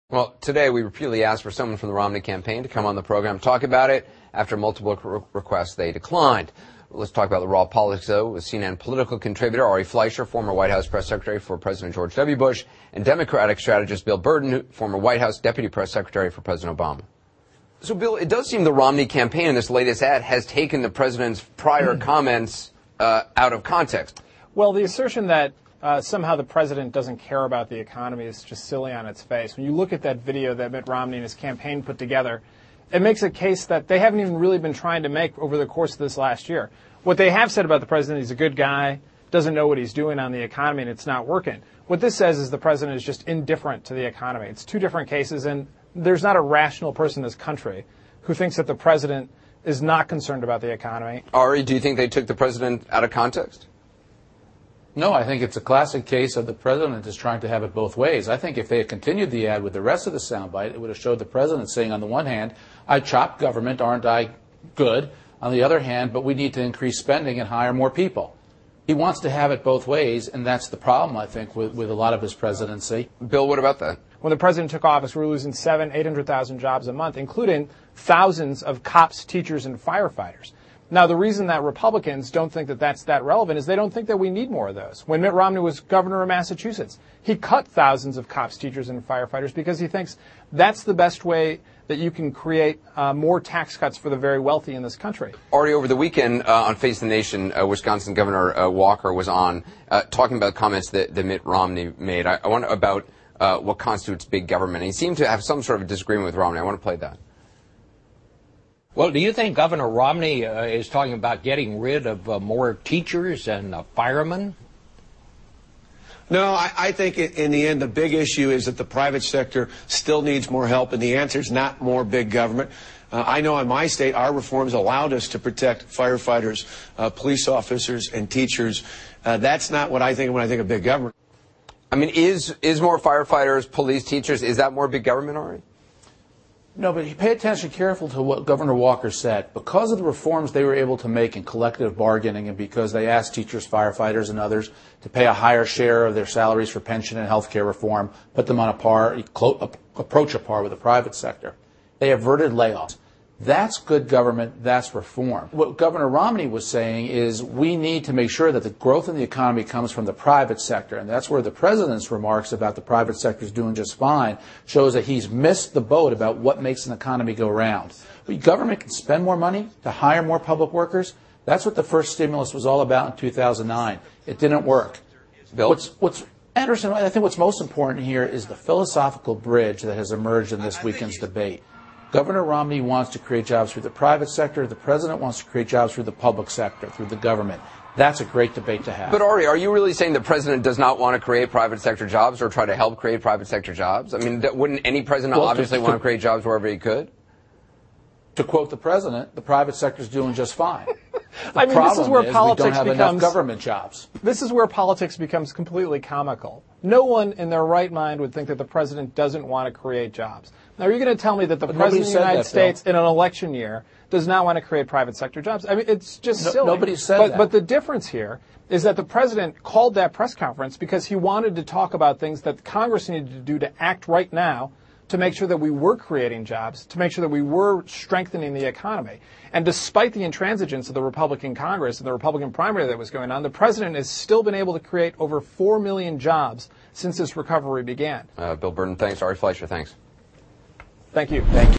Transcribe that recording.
Well, today we repeatedly asked for someone from the Romney campaign to come on the program and talk about it. After multiple requests, they declined. Let's talk about the raw politics, though, with CNN political contributor Ari Fleischer, former White House press secretary for President George W. Bush, and Democratic strategist Bill Burton, former White House deputy press secretary for President Obama. So, Bill, it does seem the Romney campaign in this latest ad has taken the president's prior comments out of context. Well, the assertion that somehow the president doesn't care about the economy is just silly on its face. When you look at that video that Mitt Romney and his campaign put together, it makes a case that they haven't even really been trying to make over the course of this last year. What they have said about the president, he's a good guy, doesn't know what he's doing on the economy, and it's not working. What this says is the president is just indifferent to the economy. It's two different cases, and there's not a rational person in this country who thinks that the president is not concerned about the economy. Ari, do you think they took the president out of context? No, I think it's a classic case of the president is trying to have it both ways. I think if they had continued the ad with the rest of the soundbite, it would have showed the president saying, on the one hand, I chop government, aren't I good? On the other hand, but we need to increase spending and hire more people. He wants to have it both ways, and that's the problem, I think, with a lot of his presidency. Bill, what about that? When the president took office, we were losing 800,000 jobs a month, including thousands of cops, teachers, and firefighters. Now, the reason that Republicans don't think that that's that relevant is they don't think that we need more of those. When Mitt Romney was governor of Massachusetts, he cut thousands of cops, teachers, and firefighters because he thinks that's the best way that you can create more tax cuts for the very wealthy in this country. Already over the weekend on Face the Nation, Wisconsin Governor Walker was on talking about comments that Mitt Romney made. I wonder about what constitutes big government. He seemed to have some sort of disagreement with Romney. I want to play that. Well, do you think Governor Romney is talking about getting rid of more teachers and firemen? No, I think in the end, the big issue is that the private sector still needs more help, and the answer is not more big government. I know in my state, our reforms allowed us to protect firefighters, police officers, and teachers. That's not what I think when I think of big government. I mean, is more firefighters, police, teachers, is that more big government, Ari? No, but pay attention carefully to what Governor Walker said. Because of the reforms they were able to make in collective bargaining and because they asked teachers, firefighters, and others to pay a higher share of their salaries for pension and health care reform, put them on approach a par with the private sector, they averted layoffs. That's good government. That's reform. What Governor Romney was saying is we need to make sure that the growth in the economy comes from the private sector. And that's where the president's remarks about the private sector is doing just fine shows that he's missed the boat about what makes an economy go round. Government can spend more money to hire more public workers. That's what the first stimulus was all about in 2009. It didn't work. Bill? Anderson, I think what's most important here is the philosophical bridge that has emerged in this weekend's debate. Governor Romney wants to create jobs through the private sector. The president wants to create jobs through the public sector, through the government. That's a great debate to have. But, Ari, are you really saying the president does not want to create private sector jobs or try to help create private sector jobs? I mean, wouldn't any president obviously want to create jobs wherever he could? To quote the president, the private sector is doing just fine. I mean, this is where politics we don't have enough government jobs. This is where politics becomes completely comical. No one in their right mind would think that the president doesn't want to create jobs. Now, are you going to tell me that the president of the United States in an election year does not want to create private sector jobs? I mean, it's just silly. Nobody said that. But the difference here is that the president called that press conference because he wanted to talk about things that Congress needed to do to act right now to make sure that we were creating jobs, to make sure that we were strengthening the economy. And despite the intransigence of the Republican Congress and the Republican primary that was going on, the president has still been able to create over 4 million jobs since this recovery began. Bill Burton, thanks. Ari Fleischer, thanks. Thank you. Thank you.